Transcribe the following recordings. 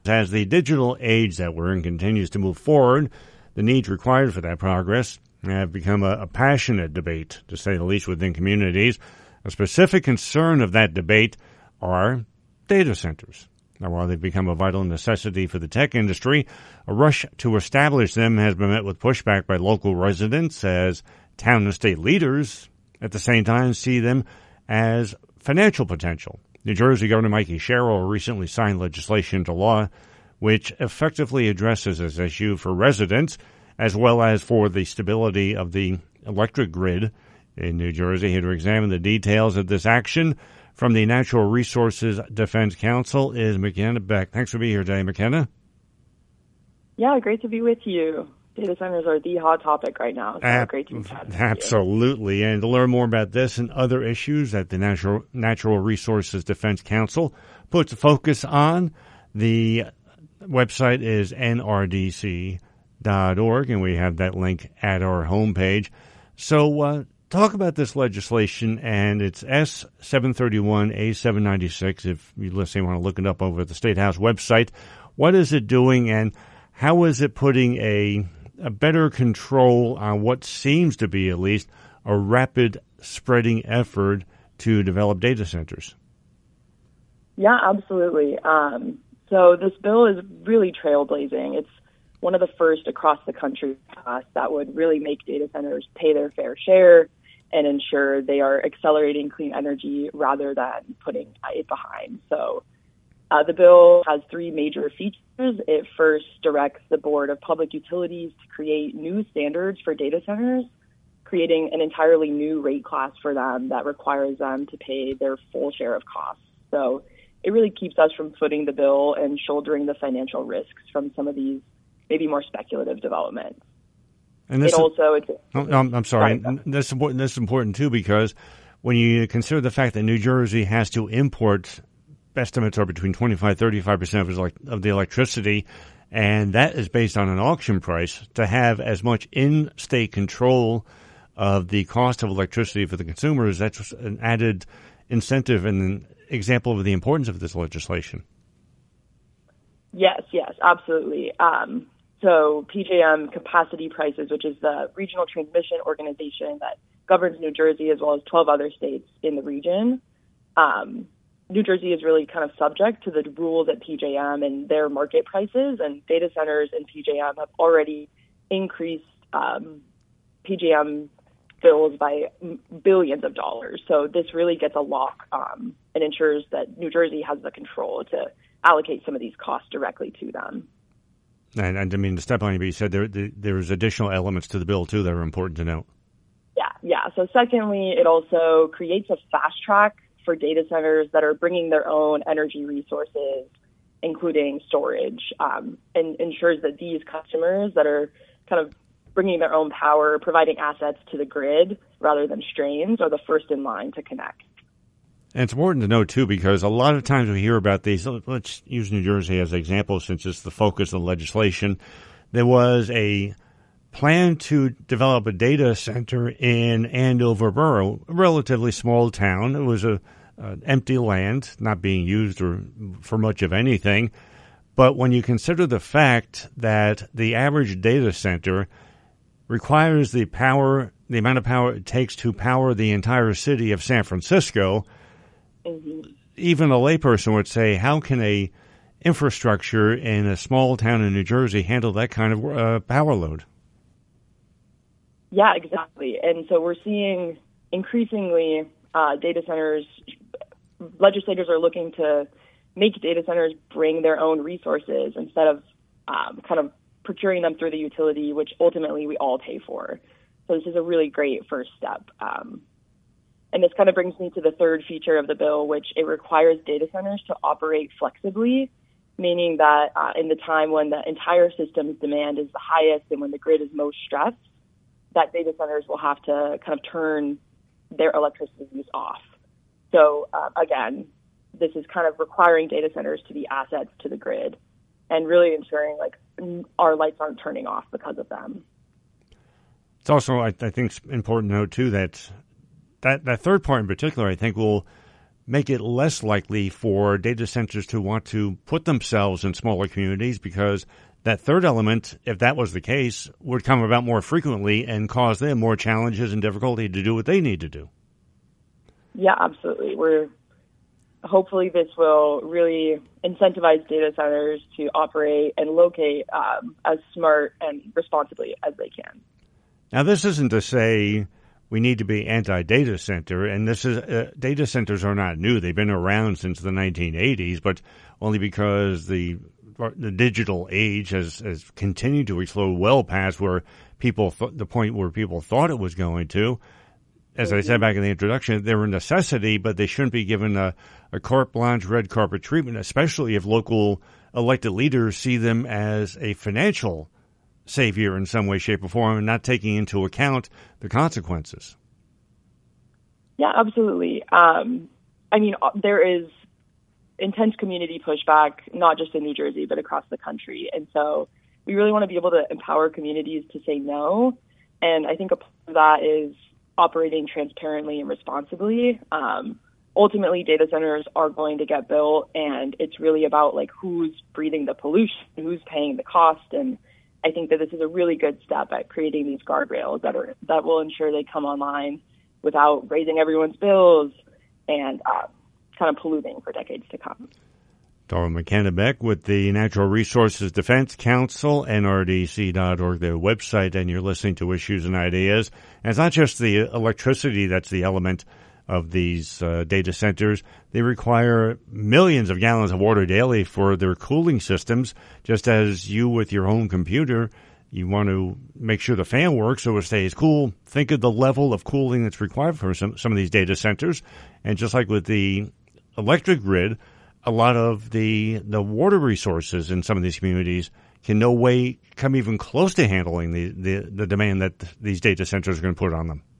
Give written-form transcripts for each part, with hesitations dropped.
As the digital age that we're in continues to move forward, the needs required for that progress have become a passionate debate, to say the least, within communities. A specific concern of that debate are data centers. Now, while they've become a vital necessity for the tech industry, a rush to establish them has been met with pushback by local residents as town and state leaders at the same time see them as financial potential. New Jersey Governor Mikey Sherrill recently signed legislation into law which effectively addresses this issue for residents as well as for the stability of the electric grid in New Jersey. Here to examine the details of this action from the Natural Resources Defense Council is McKenna Beck. Thanks for being here today, McKenna. Yeah, great to be with you. Data centers are the hot topic right now. So great to be chatting. Absolutely. And to learn more about this and other issues that the Natural Resources Defense Council puts a focus on, the website is nrdc.org, and we have that link at our homepage. So talk about this legislation, and it's S731A796. If you listening want to look it up over at the State House website. What is it doing, and how is it putting a better control on what seems to be, at least, a rapid spreading effort to develop data centers? Yeah, absolutely. So this bill is really trailblazing. It's one of the first across the country that would really make data centers pay their fair share and ensure they are accelerating clean energy rather than putting it behind. So the bill has three major features. It first directs the Board of Public Utilities to create new standards for data centers, creating an entirely new rate class for them that requires them to pay their full share of costs. So it really keeps us from footing the bill and shouldering the financial risks from some of these maybe more speculative developments. And this I'm sorry. This is important too, because when you consider the fact that New Jersey has to import, estimates are between 25-35% of the electricity, and that is based on an auction price, to have as much in-state control of the cost of electricity for the consumers, that's an added incentive and an example of the importance of this legislation. Yes, absolutely. So PJM Capacity Prices, which is the regional transmission organization that governs New Jersey as well as 12 other states in the region, New Jersey is really kind of subject to the rules at PJM and their market prices, and data centers in PJM have already increased PJM bills by billions of dollars. So this really gets a lock and ensures that New Jersey has the control to allocate some of these costs directly to them. And I mean, to step on you, but you said there's additional elements to the bill, too, that are important to note. Yeah. So secondly, it also creates a fast track for data centers that are bringing their own energy resources, including storage, and ensures that these customers that are kind of bringing their own power, providing assets to the grid rather than strains, are the first in line to connect. And it's important to know, too, because a lot of times we hear about these. Let's use New Jersey as an example, since it's the focus of the legislation. There was a plan to develop a data center in Andover Borough, a relatively small town. It was an empty land, not being used for much of anything. But when you consider the fact that the average data center requires the amount of power it takes to power the entire city of San Francisco, even a layperson would say, how can a infrastructure in a small town in New Jersey handle that kind of power load? Yeah, exactly. And so we're seeing increasingly data centers, legislators are looking to make data centers bring their own resources instead of kind of procuring them through the utility, which ultimately we all pay for. So this is a really great first step. And this kind of brings me to the third feature of the bill, which it requires data centers to operate flexibly, meaning that in the time when the entire system's demand is the highest and when the grid is most stressed, that data centers will have to kind of turn their electricity use off. So again, this is kind of requiring data centers to be assets to the grid and really ensuring like our lights aren't turning off because of them. It's also, I think, it's important to note, too, that third part in particular, I think, will make it less likely for data centers to want to put themselves in smaller communities, because that third element, if that was the case, would come about more frequently and cause them more challenges and difficulty to do what they need to do. Yeah, absolutely. Hopefully this will really incentivize data centers to operate and locate as smart and responsibly as they can. Now, this isn't to say we need to be anti-data center, and this is data centers are not new. They've been around since the 1980s, but only because the digital age has continued to explode well past where the point where people thought it was going to. As I said back in the introduction, they're a necessity, but they shouldn't be given a carte blanche red carpet treatment, especially if local elected leaders see them as a financial savior in some way, shape, or form, and not taking into account the consequences. Yeah, absolutely. There is intense community pushback, not just in New Jersey, but across the country. And so we really want to be able to empower communities to say no. And I think a part of that is operating transparently and responsibly. Ultimately, data centers are going to get built, and it's really about who's breathing the pollution, who's paying the cost. And I think that this is a really good step at creating these guardrails that will ensure they come online without raising everyone's bills and kind of polluting for decades to come. Dora McKenna Beck with the Natural Resources Defense Council, NRDC.org, their website, and you're listening to Issues and Ideas. And it's not just the electricity that's the element of these data centers. They require millions of gallons of water daily for their cooling systems, just as you with your home computer. You want to make sure the fan works so it stays cool. Think of the level of cooling that's required for some of these data centers. And just like with the electric grid, a lot of the water resources in some of these communities can no way come even close to handling the demand that these data centers are going to put on them.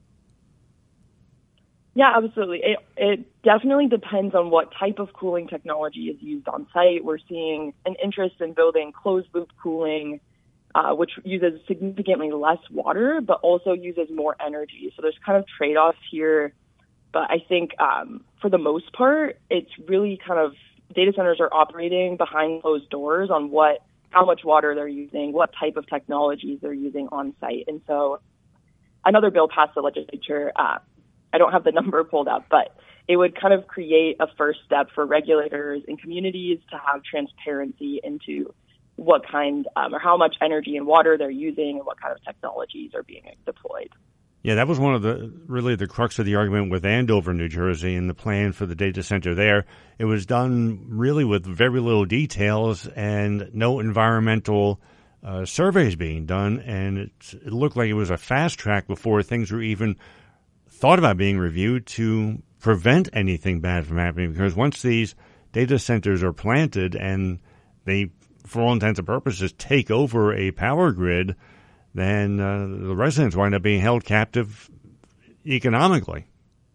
Yeah, absolutely. It definitely depends on what type of cooling technology is used on site. We're seeing an interest in building closed-loop cooling, which uses significantly less water, but also uses more energy. So there's kind of trade-offs here. But I think for the most part, it's really kind of data centers are operating behind closed doors on how much water they're using, what type of technologies they're using on site. And so another bill passed the legislature. I don't have the number pulled up, but it would kind of create a first step for regulators and communities to have transparency into what kind or how much energy and water they're using and what kind of technologies are being deployed. Yeah, that was one of the crux of the argument with Andover, New Jersey, and the plan for the data center there. It was done really with very little details and no environmental surveys being done, and it looked like it was a fast track before things were even thought about being reviewed to prevent anything bad from happening. Because once these data centers are planted and they, for all intents and purposes, take over a power grid, then the residents wind up being held captive economically.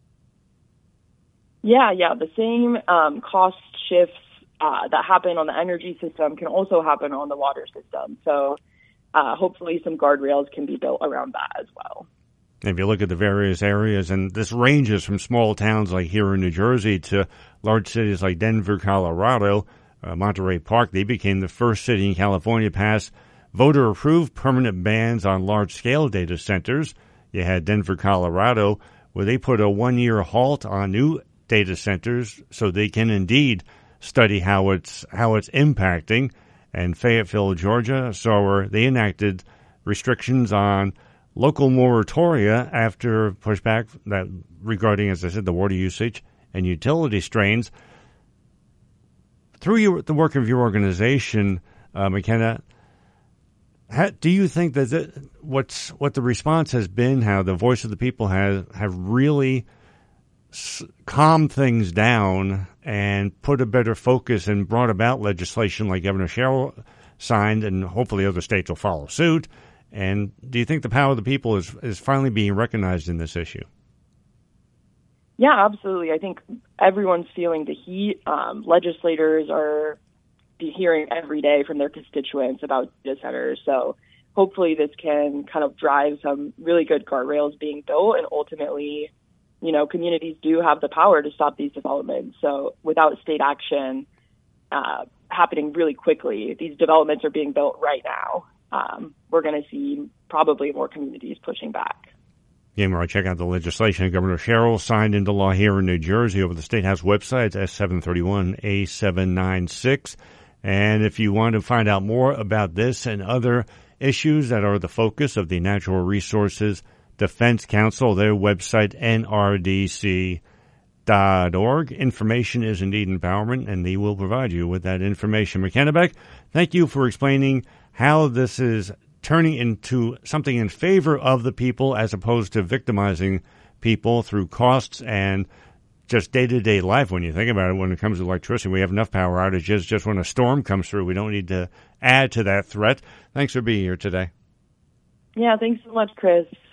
Yeah. The same cost shifts that happen on the energy system can also happen on the water system. So hopefully some guardrails can be built around that as well. If you look at the various areas, and this ranges from small towns like here in New Jersey to large cities like Denver, Colorado, Monterey Park, they became the first city in California to pass voter-approved permanent bans on large-scale data centers. You had Denver, Colorado, where they put a 1-year halt on new data centers so they can indeed study how it's impacting. And Fayetteville, Georgia, saw where they enacted restrictions on local moratoria after pushback that regarding, as I said, the water usage and utility strains. Through the work of your organization, McKenna, do you think that what the response has been, how the voice of the people have really calmed things down and put a better focus and brought about legislation like Governor Sherrill signed, and hopefully other states will follow suit? And do you think the power of the people is finally being recognized in this issue? Yeah, absolutely. I think everyone's feeling the heat. Legislators are hearing every day from their constituents about data centers. So hopefully this can kind of drive some really good guardrails being built and ultimately communities do have the power to stop these developments. So without state action happening really quickly, these developments are being built right now. We're going to see probably more communities pushing back. Again, where I check out the legislation Governor Sherrill signed into law here in New Jersey over the State House website, S731, A796. And if you want to find out more about this and other issues that are the focus of the Natural Resources Defense Council, their website, nrdc.org. Information is indeed empowerment, and they will provide you with that information. McKenna Beck, thank you for explaining how this is turning into something in favor of the people as opposed to victimizing people through costs and just day-to-day life. When you think about it, when it comes to electricity, we have enough power outages just when a storm comes through. We don't need to add to that threat. Thanks for being here today. Yeah, thanks so much, Chris.